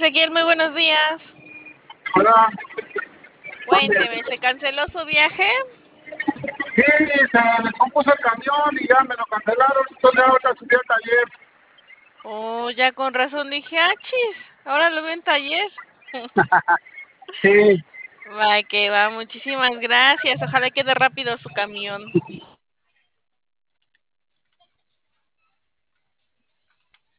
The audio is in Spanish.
Ezequiel, muy buenos días. Hola, mande. Cuénteme, ¿se canceló su viaje? Sí, se descompuso el camión y ya me lo cancelaron, entonces ahora subí al taller. Oh, ya con razón dije, chis, ahora lo veo en taller. Sí, Va que va, muchísimas gracias. Ojalá quede rápido su camión.